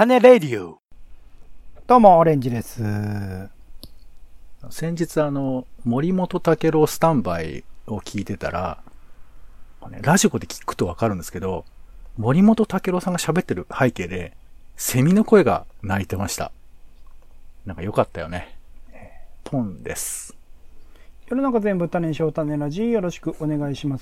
種レディオ。 どうも、オレンジです。 先日森本武郎スタンバイを聞いてたら、ラジコで聞くとわかるんですけど、森本武郎さんが喋ってる背景で、セミの声が鳴いてました。なんか良かったよね。ポンです。 世の中全部種にしよう、種ラジ、よろしくお願いします。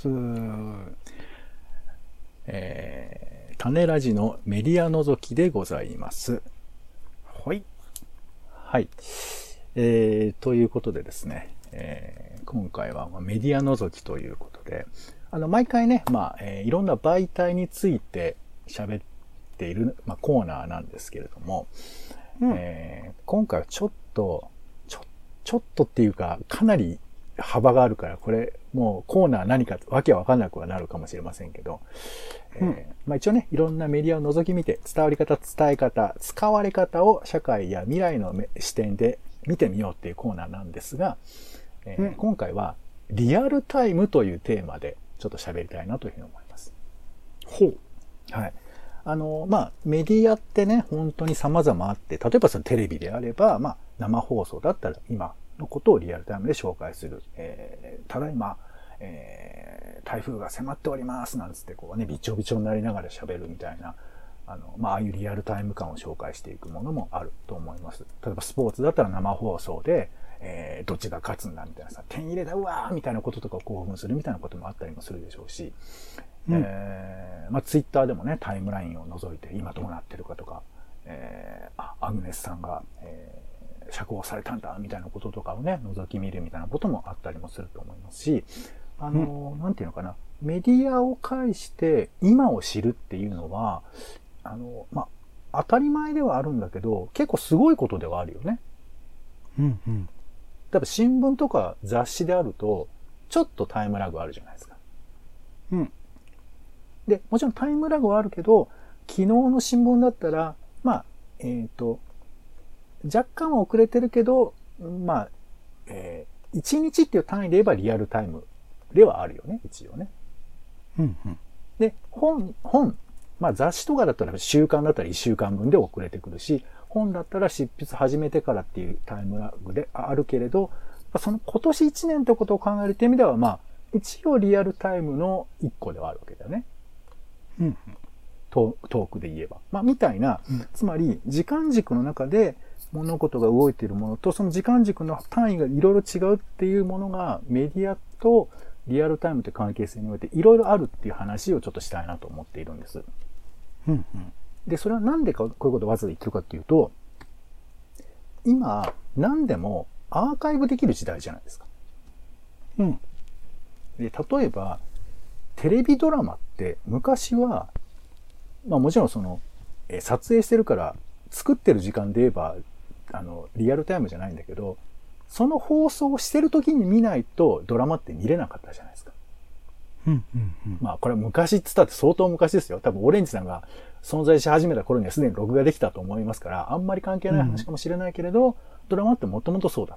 種ラジのメディア覗きでございます。 はい。 はい。ということでですね、今回はメディア覗きということで、毎回ね、いろんな媒体について喋っている、コーナーなんですけれども、今回はちょっとっていうか、かなり幅があるから、これ、もうコーナー何かわけわかんなくはなるかもしれませんけど、一応ね、いろんなメディアを覗き見て、伝わり方、伝え方、使われ方を社会や未来の視点で見てみようっていうコーナーなんですが、今回はリアルタイムというテーマでちょっと喋りたいなというふうに思います。 ほう。 はい。メディアってね、本当に様々あって、例えばそのテレビであれば、生放送だったら今のことをリアルタイムで紹介する。ただいま、台風が迫っておりますなんつってこうね、びちょびちょになりながら喋るみたいな、ああいうリアルタイム感を紹介していくものもあると思います。例えばスポーツだったら生放送で、どっちが勝つんだみたいなさ、点入れだ、うわーみたいなこととかを興奮するみたいなこともあったりもするでしょうし、ツイッターでもね、タイムラインを覗いて今どうなってるかとか、アグネスさんが、釈放されたんだみたいなこととかをね、覗き見るみたいなこともあったりもすると思いますし、なんていうのかな、メディアを介して今を知るっていうのは、当たり前ではあるんだけど、結構すごいことではあるよね。例えば新聞とか雑誌であると、ちょっとタイムラグあるじゃないですか。で、もちろんタイムラグはあるけど、昨日の新聞だったら、若干は遅れてるけど、1日っていう単位で言えばリアルタイムではあるよね、一応ね。で、本、雑誌とかだったら週刊だったら1週間分で遅れてくるし、本だったら執筆始めてからっていうタイムラグであるけれど、その今年1年ってことを考えるという意味では、一応リアルタイムの1個ではあるわけだよね。トークで言えば。みたいな、つまり時間軸の中で物事が動いているものと、その時間軸の単位がいろいろ違うっていうものがメディアとリアルタイムという関係性においていろいろあるっていう話をちょっとしたいなと思っているんです。で、それはなんでかこういうことをわざわざ言ってるかっていうと、今、何でもアーカイブできる時代じゃないですか。で、例えば、テレビドラマって昔は、もちろん撮影してるから作ってる時間で言えば、リアルタイムじゃないんだけど、その放送をしてる時に見ないとドラマって見れなかったじゃないですか。これは昔って言ったって相当昔ですよ。多分オレンジさんが存在し始めた頃にはすでに録画できたと思いますから、あんまり関係ない話かもしれないけれど、ドラマってもともとそうだった。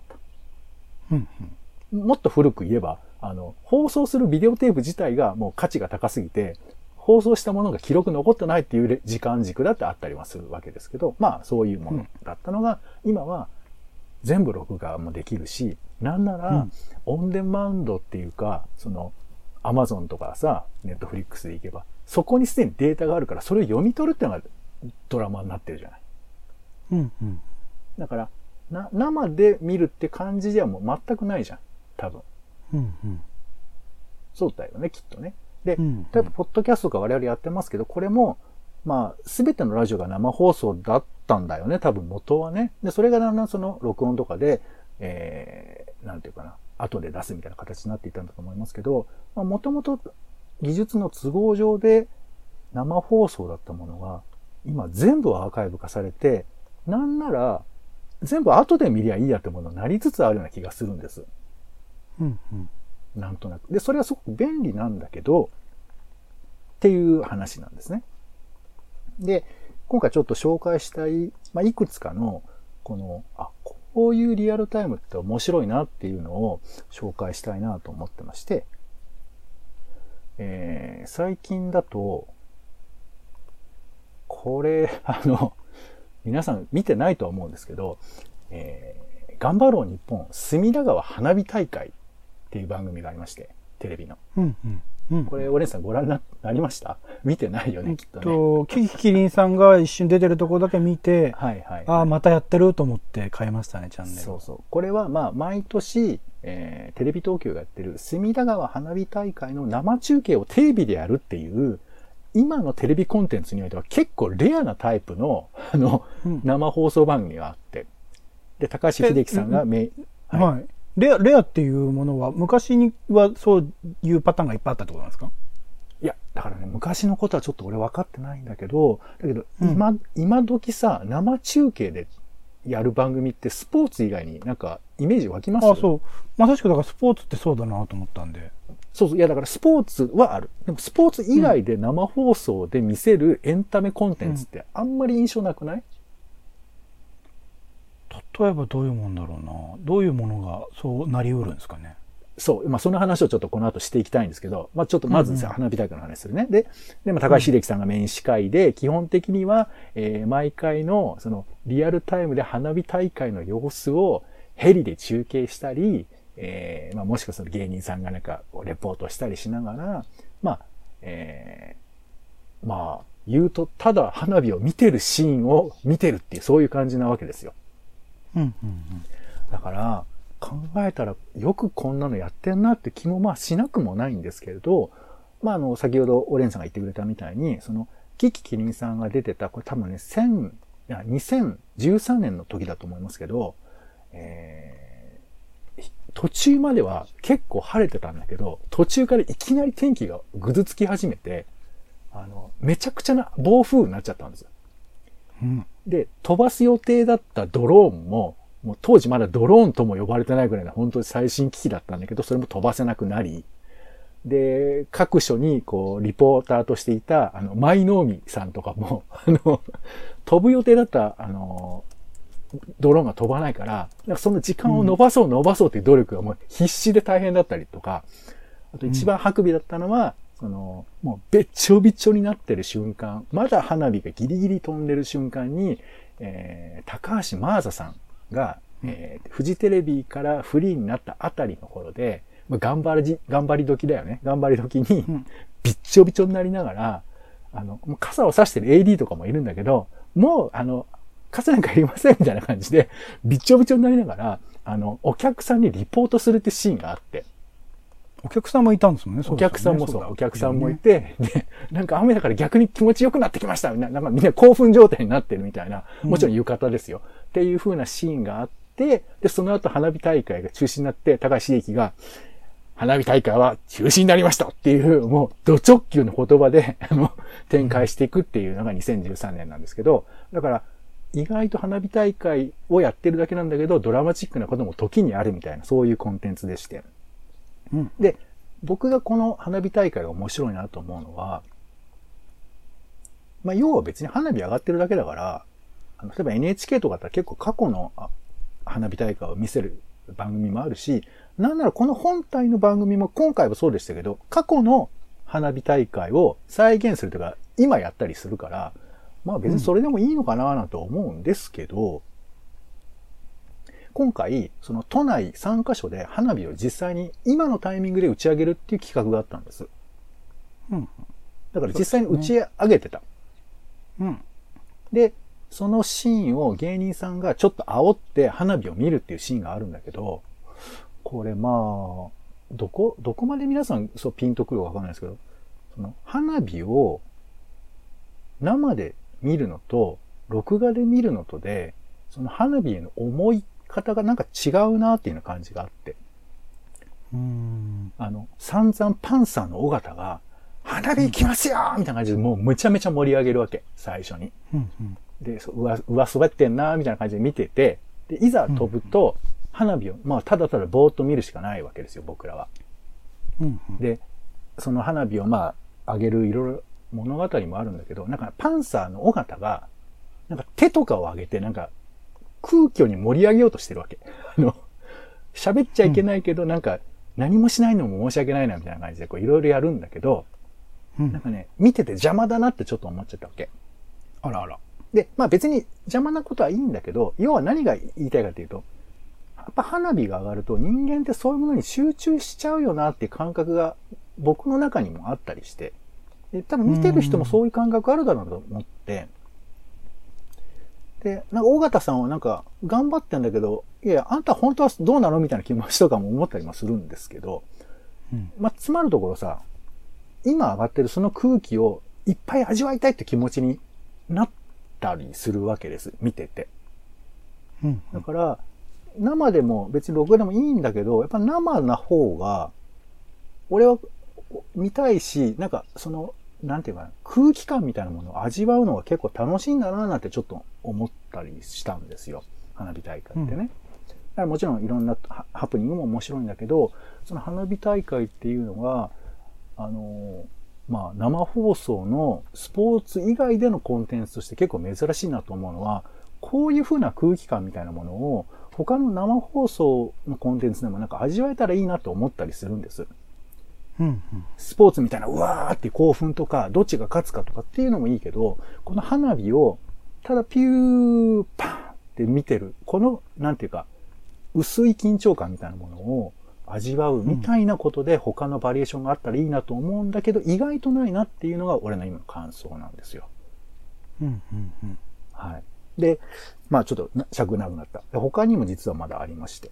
もっと古く言えば、放送するビデオテープ自体がもう価値が高すぎて、放送したものが記録残ってないっていう時間軸だってあったりはするわけですけど、そういうものだったのが、今は全部録画もできるし、なんなら、オンデマンドっていうか、アマゾンとかさ、ネットフリックスで行けば、そこにすでにデータがあるから、それを読み取るっていうのがドラマになってるじゃない。だから、生で見るって感じではもう全くないじゃん。多分。そうだよね、きっとね。で、例えば、ポッドキャストとか我々やってますけど、これも、すべてのラジオが生放送だったんだよね、多分元はね。で、それがだんだん録音とかで、なんていうかな、後で出すみたいな形になっていたんだと思いますけど、もともと技術の都合上で生放送だったものが、今全部アーカイブ化されて、なんなら、全部後で見りゃいいやってものになりつつあるような気がするんです。なんとなく。で、それはすごく便利なんだけど、っていう話なんですね。で、今回ちょっと紹介したい、いくつかの、こういうリアルタイムって面白いなっていうのを紹介したいなと思ってまして、最近だと、これ、 皆さん見てないとは思うんですけど、頑張ろう日本隅田川花火大会っていう番組がありまして、テレビの。 うんうんうん、 これ、オレンさんご覧になりました？見てないよね、きっとね。 キキキリンさんが一瞬出てるところだけ見て、 はいはい、はい。 ああ、またやってると思って変えましたね、チャンネル。 そうそう。これは、まあ、毎年、テレビ東京がやってる隅田川花火大会の生中継をテレビでやるっていう、今のテレビコンテンツにおいては結構レアなタイプの、生放送番組があって。で、高橋英樹さんがはい。レアっていうものは、昔にはそういうパターンがいっぱいあったってことなんですか？ いや、だからね、昔のことはちょっと俺分かってないんだけど、今時さ、生中継でやる番組ってスポーツ以外になんかイメージ湧きます？ あ、そう。まさしくだからスポーツってそうだなと思ったんで。 そうそう。いや、だからスポーツはある。でもスポーツ以外で生放送で見せるエンタメコンテンツってあんまり印象なくない？ 例えばどういうもんだろうな。どういうものがそうなりうるんですかね。 そう。まあ、その話をちょっとこの後していきたいんですけど、まあ、ちょっとまず花火大会の話するね。で、高橋英樹さんがメイン司会で、基本的には、毎回の、リアルタイムで花火大会の様子をヘリで中継したり、まあ、もしくはその芸人さんがなんか、レポートしたりしながら、まあ、まあ、言うと、ただ花火を見てるシーンを見てるっていう、そういう感じなわけですよ。だから、考えたらよくこんなのやってんなって気もまあしなくもないんですけれど、まあ先ほどオレンさんが言ってくれたみたいに、キキキリンさんが出てた、これ多分ね、2013年の時だと思いますけど、途中までは結構晴れてたんだけど、途中からいきなり天気がぐずつき始めて、めちゃくちゃな暴風になっちゃったんですよ。で、飛ばす予定だったドローンも当時まだドローンとも呼ばれてないぐらいの本当に最新機器だったんだけど、それも飛ばせなくなり、で、各所にリポーターとしていた、舞の海さんとかも、飛ぶ予定だった、ドローンが飛ばないから、その時間を伸ばそうっていう努力がもう必死で大変だったりとか、あと一番ハクビだったのは、もうべっちょびちょになってる瞬間、まだ花火がギリギリ飛んでる瞬間に、高橋真麻さんが、フジテレビからフリーになったあたりの頃で、頑張り時だよね。頑張り時に、びっちょびちょになりながら、傘を差してる AD とかもいるんだけど、もう、傘なんかいりませんみたいな感じで、びっちょびちょになりながら、お客さんにリポートするってシーンがあって。 お客さんもいたんですもんね。 お客さんもそう、お客さんもいて、で、なんか雨だから逆に気持ちよくなってきましたみたいな、なんかみんな興奮状態になってるみたいな、もちろん浴衣ですよ。っていう風なシーンがあって、で、その後花火大会が中止になって、高橋英樹が、花火大会は中止になりましたっていう、もう、ド直球の言葉で、展開していくっていうのが2013年なんですけど、だから、意外と花火大会をやってるだけなんだけど、ドラマチックなことも時にあるみたいな、そういうコンテンツでして。で、僕がこの花火大会が面白いなと思うのは、まあ、要は別に花火上がってるだけだから、例えば NHK とかだったら結構過去の花火大会を見せる番組もあるし、なんならこの本体の番組も今回はそうでしたけど、過去の花火大会を再現するとか、今やったりするから、まあ別にそれでもいいのかななんて思うんですけど、今回、その都内3カ所で花火を実際に今のタイミングで打ち上げるっていう企画があったんです。だから実際に打ち上げてた。で、そのシーンを芸人さんがちょっと煽って花火を見るっていうシーンがあるんだけど、これまあ、どこまで皆さんそうピンとくるかわかんないですけど、その花火を生で見るのと、録画で見るのとで、その花火への思い方がなんか違うなっていうような感じがあって。散々パンサーの尾形が、花火行きますよみたいな感じでもうめちゃめちゃ盛り上げるわけ、最初に。で、上滑ってんなみたいな感じで見てて、で、いざ飛ぶと、花火を、まあ、ただただぼーっと見るしかないわけですよ、僕らは。で、その花火をまあ、上げるいろいろ物語もあるんだけど、なんかパンサーの尾形が、なんか手とかを上げて、なんか、空虚に盛り上げようとしてるわけ。喋っちゃいけないけど、なんか、何もしないのも申し訳ないな、みたいな感じで、こう、いろいろやるんだけど、なんかね、見てて邪魔だなってちょっと思っちゃったわけ。 あらあら。 で、まあ別に邪魔なことはいいんだけど、要は何が言いたいかというと、やっぱ花火が上がると人間ってそういうものに集中しちゃうよなっていう感覚が僕の中にもあったりして、で多分見てる人もそういう感覚あるだろうと思って、で、なんか尾形さんはなんか頑張ってんだけど、いや、あんた本当はどうなのみたいな気持ちとかも思ったりもするんですけど、まあ、つまるところさ、今上がってるその空気をいっぱい味わいたいって気持ちになったりするわけです。見てて。だから、生でも別に録画でもいいんだけど、やっぱ生な方が、俺は見たいし、なんかその、なんていうかな、空気感みたいなものを味わうのが結構楽しいんだななんてちょっと思ったりしたんですよ。花火大会ってね。だからもちろんいろんなハプニングも面白いんだけど、その花火大会っていうのが、まあ生放送のスポーツ以外でのコンテンツとして結構珍しいなと思うのは、こういう風な空気感みたいなものを他の生放送のコンテンツでもなんか味わえたらいいなと思ったりするんです。スポーツみたいなうわーって興奮とか、どっちが勝つかとかっていうのもいいけど、この花火をただピューパーンって見てる、この、なんていうか、薄い緊張感みたいなものを味わうみたいなことで他のバリエーションがあったらいいなと思うんだけど、意外とないなっていうのが俺の今の感想なんですよ。はい。で、まあちょっと尺長くなった。他にも実はまだありまして。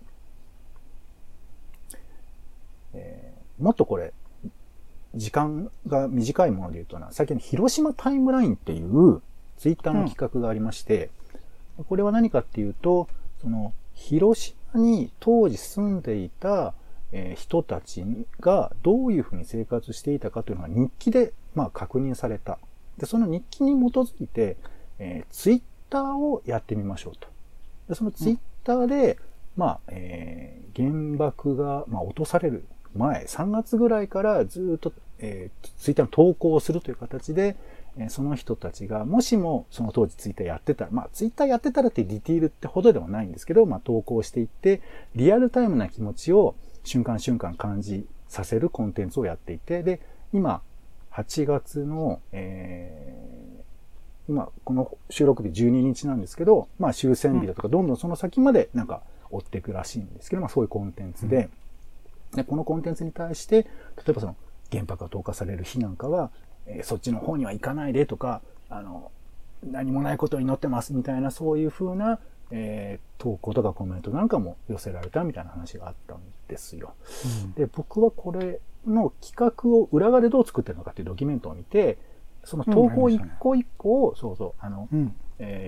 もっとこれ、時間が短いもので言うとな、最近の広島タイムラインっていうツイッターの企画がありまして、これは何かっていうと、その、広島に当時住んでいた人たちがどういうふうに生活していたかというのが日記で、まあ、確認された。で、その日記に基づいて、ツイッターをやってみましょうと。で、そのツイッターで、まあ、原爆が、まあ、落とされる前、3月ぐらいからずっと、ツイッターの投稿をするという形で、その人たちが、もしもその当時ツイッターやってたら、まあツイッターやってたらっていうディティールってほどではないんですけど、まあ投稿していって、リアルタイムな気持ちを瞬間瞬間感じさせるコンテンツをやっていて、で、今、8月の、今、この収録日12日なんですけど、まあ終戦日だとか、どんどんその先までなんか追っていくらしいんですけど、まあそういうコンテンツで、でこのコンテンツに対して、例えばその原爆が投下される日なんかは、そっちの方には行かないでとか、何もないことに祈ってますみたいな、そういう風な、投稿とかコメントなんかも寄せられたみたいな話があったんですよ。で、僕はこれの企画を裏側でどう作ってるのかっていうドキュメントを見て、その投稿一個一個を、そうそう、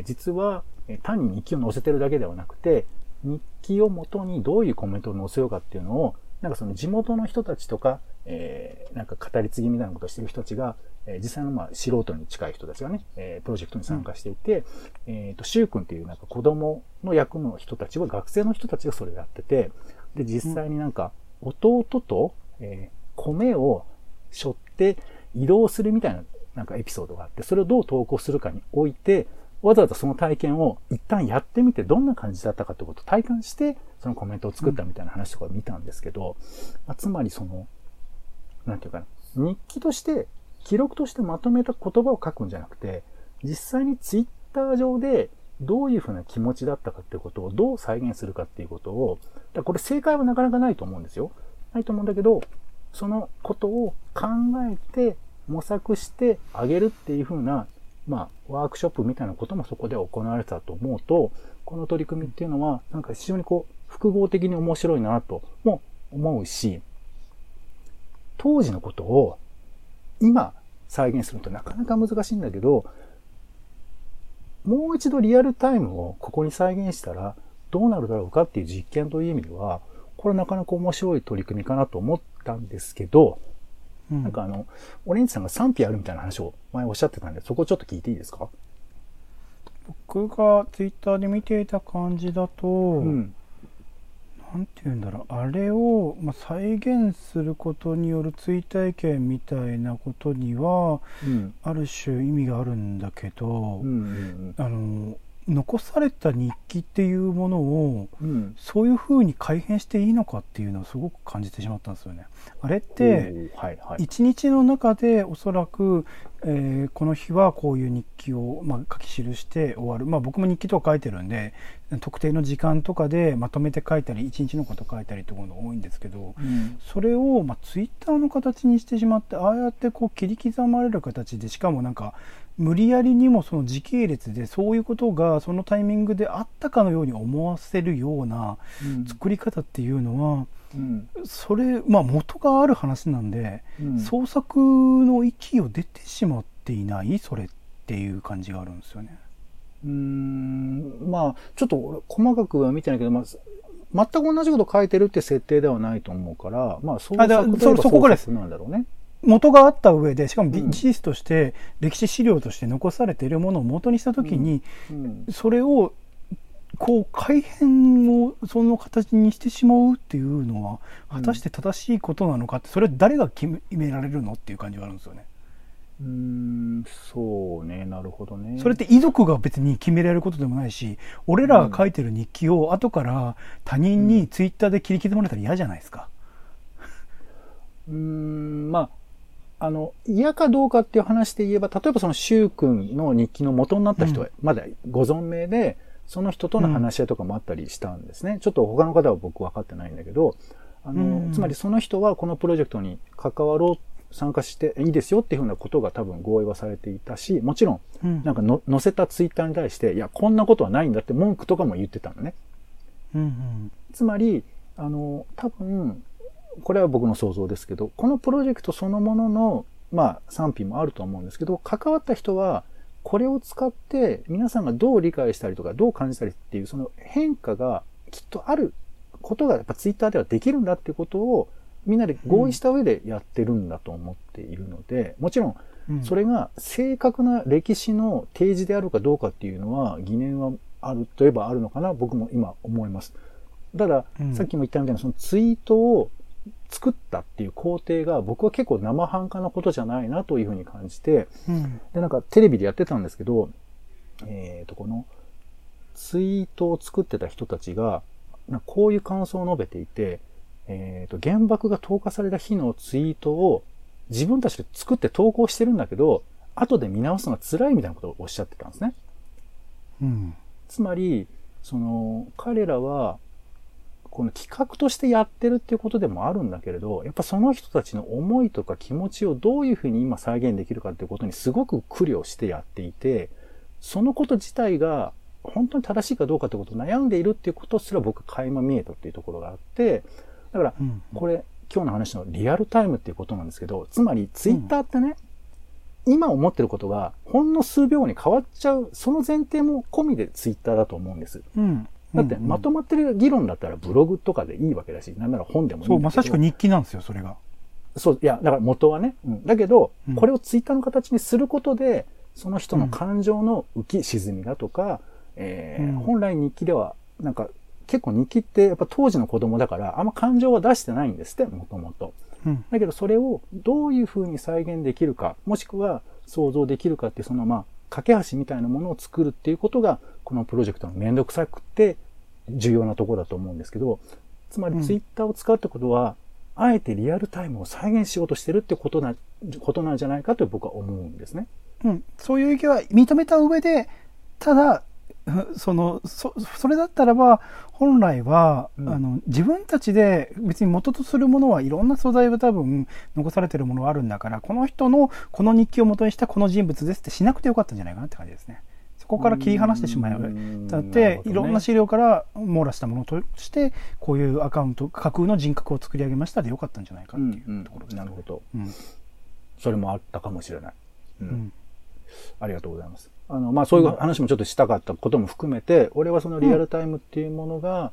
実は単に日記を載せてるだけではなくて、日記をもとにどういうコメントを載せようかっていうのを、なんかその地元の人たちとか、なんか語り継ぎみたいなことをしている人たちが、実際のまあ素人に近い人たちがね、プロジェクトに参加していて、シュウ君っていうなんか子供の役の人たちは、学生の人たちがそれをやってて、で、実際になんか弟と、米を背負って移動するみたいななんかエピソードがあって、それをどう投稿するかにおいて、わざわざその体験を一旦やってみてどんな感じだったかってことを体感して、そのコメントを作ったみたいな話とかを見たんですけど、つまりその、なんていうかな、日記として、記録としてまとめた言葉を書くんじゃなくて、実際にツイッター上でどういうふうな気持ちだったかっていうことをどう再現するかっていうことを、だこれ正解はなかなかないと思うんですよ。ないと思うんだけど、そのことを考えて模索してあげるっていうふうな、まあ、ワークショップみたいなこともそこで行われたと思うと、この取り組みっていうのは、なんか非常にこう、複合的に面白いなとも思うし、当時のことを今再現するとなかなか難しいんだけど、もう一度リアルタイムをここに再現したらどうなるだろうかっていう実験という意味では、これなかなか面白い取り組みかなと思ったんですけど、なんかオレンジさんが賛否あるみたいな話を前おっしゃってたんで、そこをちょっと聞いていいですか？ 僕がツイッターで見ていた感じだと、なんて言うんだろう、あれを、再現することによる追体験みたいなことには、ある種意味があるんだけど、残された日記っていうものを、そういう風に改変していいのかっていうのをすごく感じてしまったんですよね。あれって、一日の中でおそらくこの日はこういう日記を、書き記して終わる。僕も日記とか書いてるんで、特定の時間とかでまとめて書いたり、一日のこと書いたりってことが多いんですけど、それを、ツイッターの形にしてしまって、ああやってこう切り刻まれる形で、しかもなんか、無理やりにもその時系列でそういうことがそのタイミングであったかのように思わせるような作り方っていうのは、それ、元がある話なんで、創作の域を出てしまっていないそれっていう感じがあるんですよね。 ちょっと細かくは見てないけど、全く同じこと書いてるって設定ではないと思うから、創作といえば創作なんだろうね。 元があった上で、しかも事実として歴史資料として残されているものを元にしたときに、それをこう改変をその形にしてしまうっていうのは果たして正しいことなのかって、それ誰が決められるのっていう感じがあるんですよね。 そうね、なるほどね。 それって遺族が別に決められることでもないし、俺らが書いてる日記を後から他人にツイッターで切り刻まれたら嫌じゃないですか。 嫌かどうかっていう話で言えば、例えばその柊君の日記の元になった人はまだご存命で、その人との話し合いとかもあったりしたんですね。ちょっと他の方は僕分かってないんだけど、つまりその人はこのプロジェクトに関わろう、参加していいですよっていうふうなことが多分合意はされていたし、もちろん、なんか載せたツイッターに対して、いや、こんなことはないんだって文句とかも言ってたのね。つまり、多分、これは僕の想像ですけど、このプロジェクトそのものの、賛否もあると思うんですけど、関わった人は、これを使って皆さんがどう理解したりとか、どう感じたりっていう、その変化がきっとあることがやっぱツイッターではできるんだっていうことを、みんなで合意した上でやってるんだと思っているので、もちろん、それが正確な歴史の提示であるかどうかっていうのは、疑念はあるといえばあるのかな、僕も今思います。ただ、さっきも言ったみたいな、そのツイートを作ったっていう工程が僕は結構生半可なことじゃないなというふうに感じて、で、なんかテレビでやってたんですけど、このツイートを作ってた人たちが、こういう感想を述べていて、原爆が投下された日のツイートを自分たちで作って投稿してるんだけど、後で見直すのが辛いみたいなことをおっしゃってたんですね。つまり、彼らは、この企画としてやってるっていうことでもあるんだけれど、やっぱその人たちの思いとか気持ちをどういうふうに今再現できるかっていうことにすごく苦慮してやっていて、そのこと自体が本当に正しいかどうかってことを悩んでいるっていうことすら僕垣間見えたっていうところがあって、だからこれ今日の話のリアルタイムっていうことなんですけど、つまりツイッターってね、今思ってることがほんの数秒後に変わっちゃう、その前提も込みでツイッターだと思うんです。だってまとまってる議論だったらブログとかでいいわけだし、なんなら本でもいいんだけど。 そう、まさしく日記なんですよ、それが。 そう、いや、だから元はね。だけど、これをツイッターの形にすることで、その人の感情の浮き沈みだとか、本来日記では、なんか、結構日記ってやっぱ当時の子供だから、あんま感情は出してないんですって、もともと。だけどそれをどういうふうに再現できるか、もしくは想像できるかって、その架け橋みたいなものを作るっていうことが、このプロジェクトのめんどくさくて重要なところだと思うんですけど、つまりツイッターを使うってことは、あえてリアルタイムを再現しようとしてるってことなんじゃないかと僕は思うんですね。 そういう意見は認めた上で、ただ、それだったらば、本来は、自分たちで別に元とするものはいろんな素材が多分残されてるものがあるんだから、この人のこの日記を元にしたこの人物ですってしなくてよかったんじゃないかなって感じですね。そこから切り離してしまえば。だって、いろんな資料から網羅したものとして、こういうアカウント、架空の人格を作り上げましたでよかったんじゃないかっていうところです。 なるほど。それもあったかもしれない。ありがとうございます。そういう話もちょっとしたかったことも含めて、俺はそのリアルタイムっていうものが、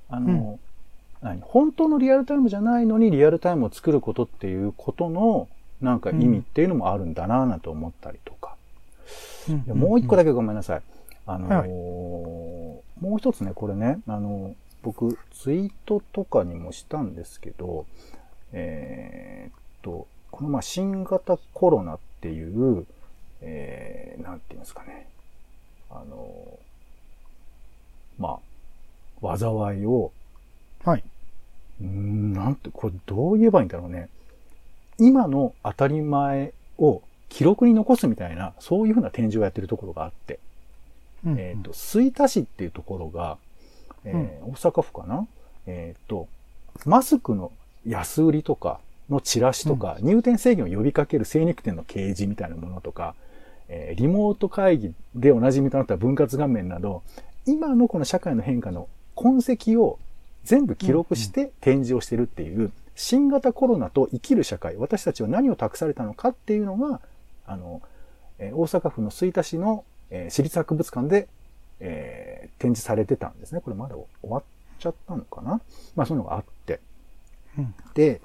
本当のリアルタイムじゃないのにリアルタイムを作ることっていうことの、なんか意味っていうのもあるんだなぁなんて思ったりとか。もう一個だけごめんなさい。もう一つね、これね、僕、ツイートとかにもしたんですけど、この新型コロナっていう、なんていうんですかね。災いを、 はい。 これどう言えばいいんだろうね。今の当たり前を記録に残すみたいな、そういうふうな展示をやってるところがあって、吹田市っていうところが、大阪府かな、マスクの安売りとかのチラシとか、入店制限を呼びかける精肉店の掲示みたいなものとか、リモート会議でおなじみとなった分割画面など、今のこの社会の変化の痕跡を全部記録して展示をしてるっていう、新型コロナと生きる社会、私たちは何を託されたのかっていうのが、大阪府の吹田市の、市立博物館で、展示されてたんですね。これまだ終わっちゃったのかな？まあそういうのがあって。で、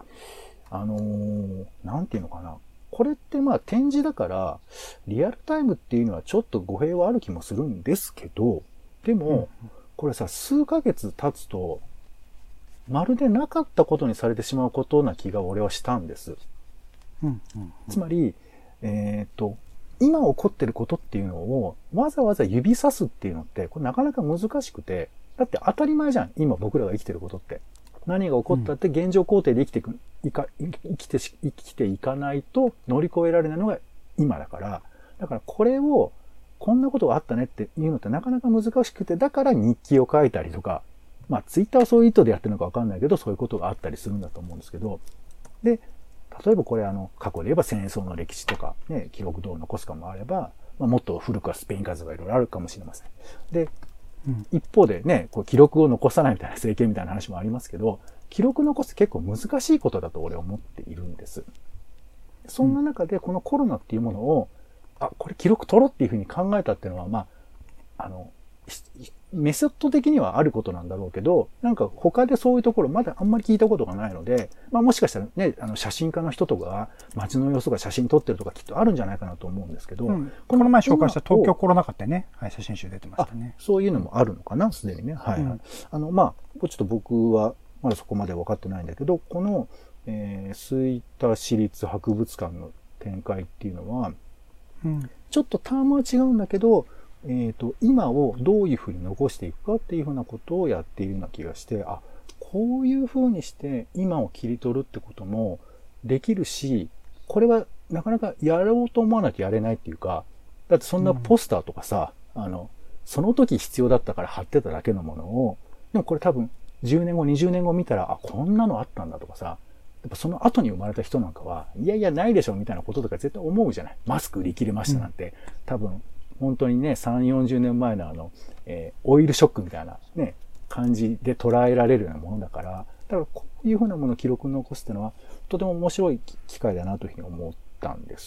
なんていうのかな。これってまあ展示だから、リアルタイムっていうのはちょっと語弊はある気もするんですけど、でも、これさ、数ヶ月経つと、まるでなかったことにされてしまうことな気が俺はしたんです。つまり、今起こってることっていうのをわざわざ指さすっていうのって、これなかなか難しくて、だって当たり前じゃん、今僕らが生きてることって。何が起こったって現状工程で生きていかないと乗り越えられないのが今だから、だからこれを、こんなことがあったねっていうのってなかなか難しくて、だから日記を書いたりとか、まあツイッターはそういう意図でやってるのかわかんないけど、そういうことがあったりするんだと思うんですけど、で、例えばこれ過去で言えば戦争の歴史とか、ね、記録どう残すかもあれば、まあ、もっと古くはスペイン風邪がいろいろあるかもしれません。で、一方でね、こう記録を残さないみたいな政権みたいな話もありますけど、記録残すって結構難しいことだと俺は思っているんです。そんな中でこのコロナっていうものを、これ記録取ろうっていうふうに考えたっていうのは、まあ、メソッド的にはあることなんだろうけど、なんか他でそういうところまだあんまり聞いたことがないので、まあもしかしたらね、写真家の人とかが街の様子とか写真撮ってるとかきっとあるんじゃないかなと思うんですけど、 この前紹介した東京コロナ禍ってね、はい、写真集出てましたね。 そういうのもあるのかな、すでにね。はい、はい。まあ、ちょっと僕はまだそこまで分かってないんだけど、この、吹田市立博物館の展開っていうのは、ちょっとタームは違うんだけど、今をどういうふうに残していくかっていうふうなことをやっているような気がして、こういうふうにして今を切り取るってこともできるし、これはなかなかやろうと思わなきゃやれないっていうか、だってそんなポスターとかさ、その時必要だったから貼ってただけのものを、でもこれ多分10年後、20年後見たら、こんなのあったんだとかさ、やっぱその後に生まれた人なんかは、いやいやないでしょみたいなこととか絶対思うじゃない。マスク売り切れましたなんて、多分、本当にね、3、40年前のオイルショックみたいなね、感じで捉えられるようなものだから、だからこういうふうなものを記録に残すっていうのは、とても面白い機会だなというふうに思ったんです。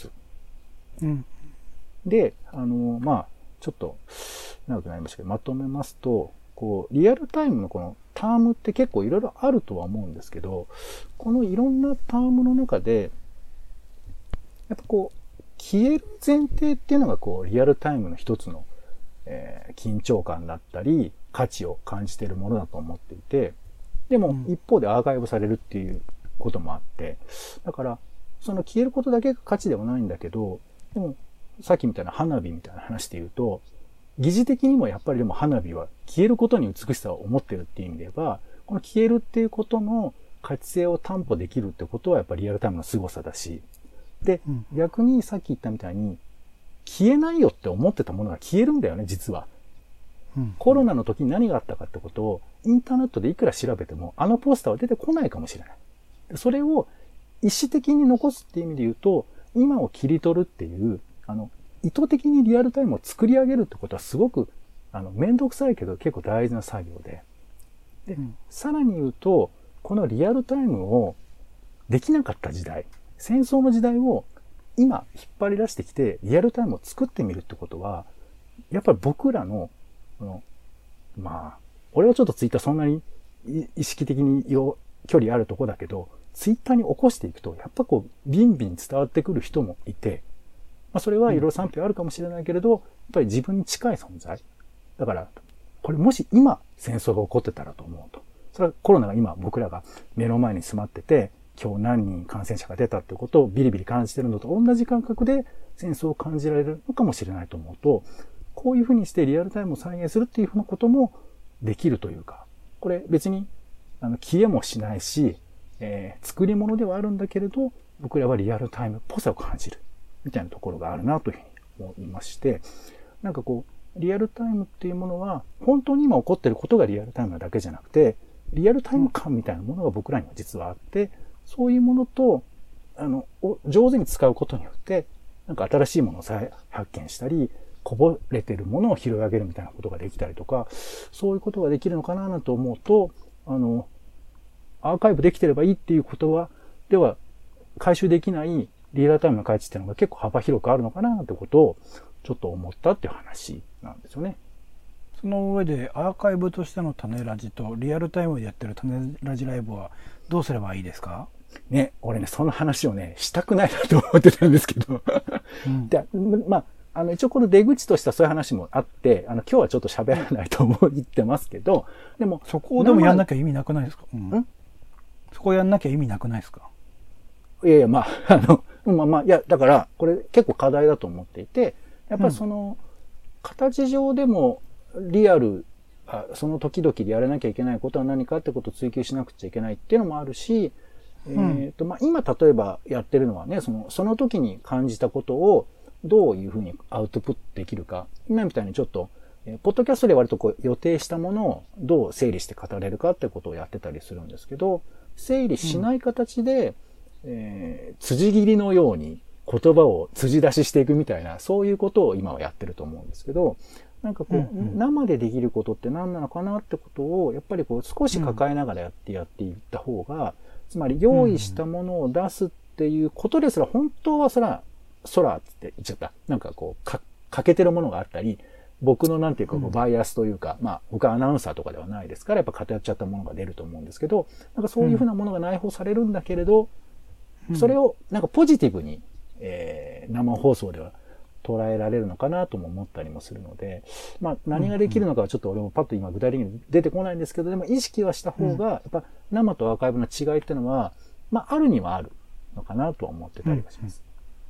で、まあ、ちょっと長くなりましたけど、まとめますと、こう、リアルタイムのこのタームって結構いろいろあるとは思うんですけど、このいろんなタームの中で、やっぱこう、消える前提っていうのがこうリアルタイムの一つの、緊張感だったり価値を感じているものだと思っていて、でも一方でアーカイブされるっていうこともあって、だからその消えることだけが価値ではないんだけど、でもさっきみたいな花火みたいな話で言うと、疑似的にもやっぱりでも花火は消えることに美しさを持ってるっていう意味で言えば、この消えるっていうことの価値性を担保できるってことはやっぱりリアルタイムの凄さだし、で、逆にさっき言ったみたいに、消えないよって思ってたものが消えるんだよね、実は。コロナの時に何があったかってことを、インターネットでいくら調べても、あのポスターは出てこないかもしれない。それを意思的に残すっていう意味で言うと、今を切り取るっていう、意図的にリアルタイムを作り上げるってことはすごく、めんどくさいけど結構大事な作業で。で、さらに言うと、このリアルタイムをできなかった時代、戦争の時代を今引っ張り出してきてリアルタイムを作ってみるってことは、やっぱり僕らの、まあ、俺はちょっとツイッターそんなに意識的に距離あるとこだけど、ツイッターに起こしていくと、やっぱこう、ビンビン伝わってくる人もいて、まあそれはいろいろ賛否あるかもしれないけれど、やっぱり自分に近い存在。だから、これもし今戦争が起こってたらと思うと。それはコロナが今僕らが目の前に迫ってて、今日何人感染者が出たってことをビリビリ感じてるのと同じ感覚で戦争を感じられるのかもしれないと思うと、こういうふうにしてリアルタイムを再現するっていうふうなこともできるというか、これ別に消えもしないし、作り物ではあるんだけれど、僕らはリアルタイムっぽさを感じる。 みたいなところがあるなというふうに思いまして、なんかこう、リアルタイムっていうものは、本当に今起こっていることがリアルタイムなだけじゃなくて、リアルタイム感みたいなものが僕らには実はあって、そういうものと、上手に使うことによって、なんか新しいものを再発見したり、こぼれてるものを拾い上げるみたいなことができたりとか、そういうことができるのかななんて思うと、アーカイブできてればいいっていうことは、では、回収できないリアルタイムの価値っていうのが結構幅広くあるのかなってことを、ちょっと思ったっていう話なんですよね。 その上で、アーカイブとしての種ラジと、リアルタイムでやってる種ラジライブは、どうすればいいですか？ ね、俺ね、その話をね、したくないなと思ってたんですけど。で、まあ、一応この出口としてはそういう話もあって、今日はちょっと喋らないと思ってますけど、でも、 そこをでもやんなきゃ意味なくないですか？そこをやんなきゃ意味なくないですか？ いやいや、まあ、いや、だから、これ結構課題だと思っていて、やっぱり形上でもリアル、その時々でやらなきゃいけないことは何かってことを追求しなくちゃいけないっていうのもあるし、まあ、今例えばやってるのはね、その時に感じたことをどういうふうにアウトプットできるか、今みたいにちょっと、ポッドキャストで割とこう予定したものをどう整理して語れるかってことをやってたりするんですけど、整理しない形で、辻切りのように言葉を辻出ししていくみたいな、そういうことを今はやってると思うんですけど、なんかこう、生でできることって何なのかなってことを、やっぱりこう少し抱えながらやっていった方が、つまり用意したものを出すっていうことですら、本当は空って言っちゃった。なんかこう、欠けてるものがあったり、僕のなんていうかこうバイアスというか、まあ僕はアナウンサーとかではないですから、やっぱ偏っちゃったものが出ると思うんですけど、なんかそういうふうなものが内包されるんだけれど、それをなんかポジティブに、生放送では捉えられるのかなとも思ったりもするので、まあ何ができるのかはちょっと俺もパッと今具体的に出てこないんですけど、でも意識はした方が、やっぱ生とアーカイブの違いっていうのは、まああるにはあるのかなとは思ってたりはします。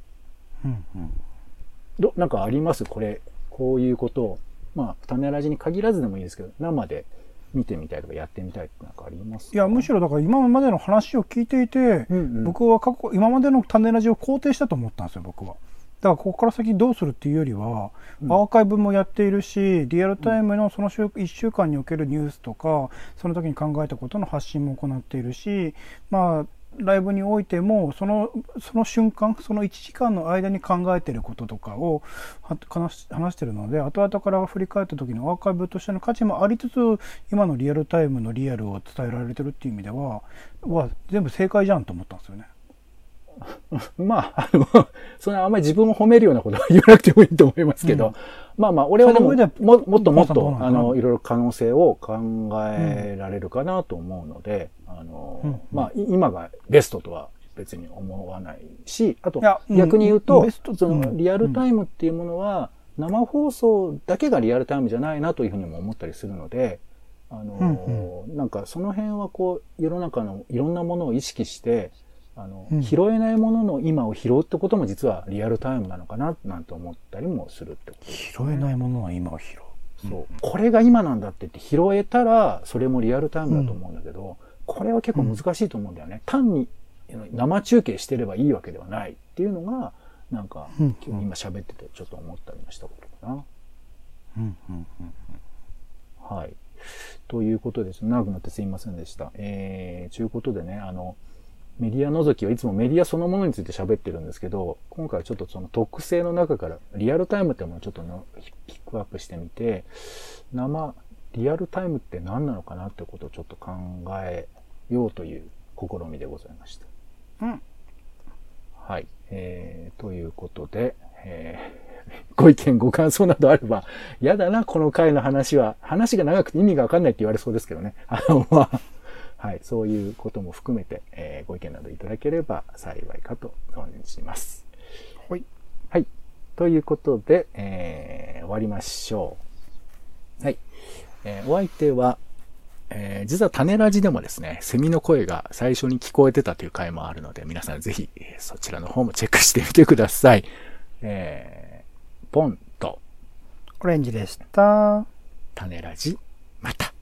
なんかありますこういうことを、まあ種ラジに限らずでもいいですけど、生で見てみたいとかやってみたいってなんかありますか？ いや、むしろだから今までの話を聞いていて、僕は今までの種ラジを肯定したと思ったんですよ、僕は。だからここから先どうするっていうよりは、アーカイブもやっているし、リアルタイムのその1週間におけるニュースとか、その時に考えたことの発信も行っているし、まあ、ライブにおいても、その瞬間、その1時間の間に考えていることとかを話しているので、後々から振り返った時のアーカイブとしての価値もありつつ、今のリアルタイムのリアルを伝えられてるっていう意味では、全部正解じゃんと思ったんですよね。 まあ、そんなあんまり自分を褒めるようなことは言わなくてもいいと思いますけど、まあまあ、俺はでも、もっともっと、いろいろ可能性を考えられるかなと思うので、まあ、今がベストとは別に思わないし、あと、逆に言うと、そのリアルタイムっていうものは、生放送だけがリアルタイムじゃないなというふうにも思ったりするので、なんかその辺はこう、世の中のいろんなものを意識して、拾えないものの今を拾うってことも実はリアルタイムなのかななんて思ったりもするってことですね。 拾えないものは今を拾う。 そう。これが今なんだって言って拾えたら、それもリアルタイムだと思うんだけど、これは結構難しいと思うんだよね。単に生中継してればいいわけではないっていうのが、なんか、今喋っててちょっと思ったりもしたことかな。はい。ということです。長くなってすいませんでした。ということでね、メディア覗きはいつもメディアそのものについて喋ってるんですけど、今回はちょっとその特性の中からリアルタイムってものをちょっとピックアップしてみて、リアルタイムって何なのかなってことをちょっと考えようという試みでございました。はい。ということで、ご意見ご感想などあれば、やだな、この回の話は、話が長くて意味がわかんないって言われそうですけどね。はい、そういうことも含めて、ご意見などいただければ幸いかと存じます。 はい。 はい。ということで、終わりましょう。はい。お相手は、実は種ラジでもですね、セミの声が最初に聞こえてたという回もあるので、皆さんぜひ、そちらの方もチェックしてみてください。ポンと、 オレンジでした。 種ラジ、また。